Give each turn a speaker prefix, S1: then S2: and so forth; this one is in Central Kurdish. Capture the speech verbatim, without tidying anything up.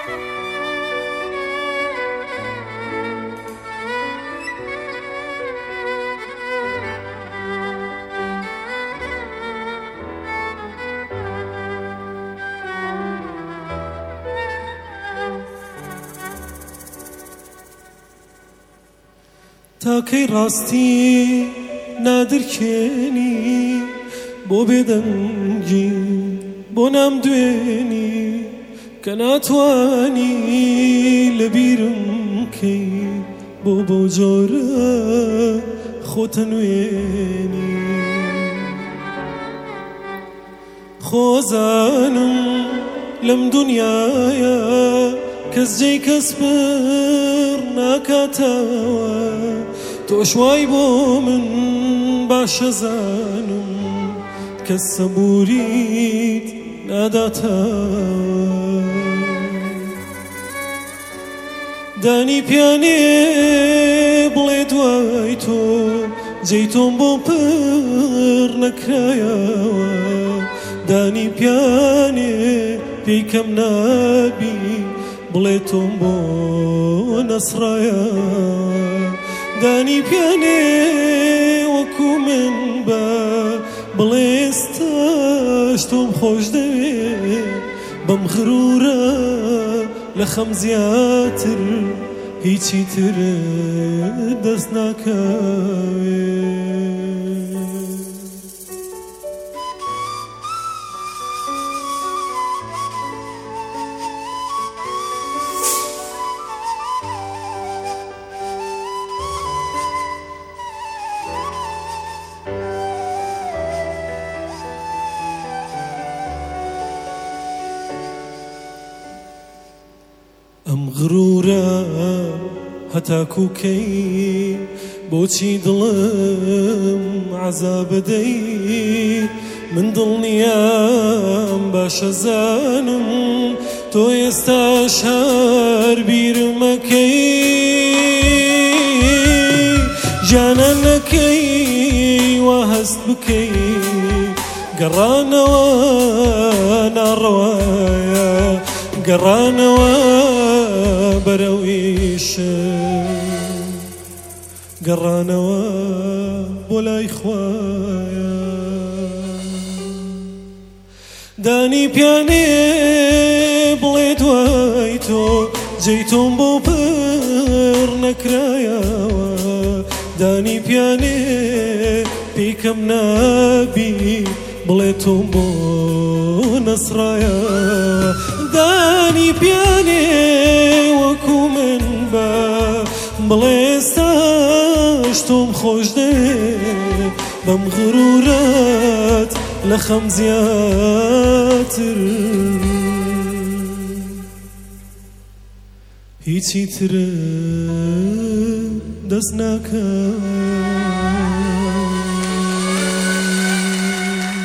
S1: تاکەی ڕاستی نادرکێنی بۆ بێدەنگی بۆ نامدوێنی کە ناتوانی لەبیرم کەی بۆ بۆ جۆرە خۆتە نوێنی خۆزانم لەم دونیایە کەس جێی کەس بڕ ناکاتەوە تۆش وای بۆ من باشە زانم کەس سەبووریت ناداتەوە دانی پیانێ بڵێ دوای تۆ جێی تۆم بۆ پڕ نەکرایەوە دانی پیانێ پێی کەم نابی بڵێ تۆم بۆ نەسڕایە دانی پیانێ وەکو من بە بڵێ ئێستاش تۆم خۆش دەوێ بەم غرورە لە خەم زیاتر هیچی تر دەست ناکەوێ ئەم غرورە هەتاکوکەی بۆچی دڵم عەزابە دەی من دڵنیام باشە زانم تۆ ئێستاش هەر بیرم مەکەی جانانەکەی وا هەست بکەی گەڕانەوە ناڕەوایە گەڕانەوە بەرەو ئیشم گەڕانەوە بۆ لای خوایە دانی پیانێ بڵێ دوای تۆ جێی تۆم بۆ پڕ نەکرایەوە دانی پیانێ پێی کەم نابی بڵێ تۆم بۆ نەسڕایە دانی پیانێ وەکو من بە بڵێ ئێستاش تۆم خۆش دەوێ بەم غرورەت لە خەم زیاتر هیچی تر دەست ناکەم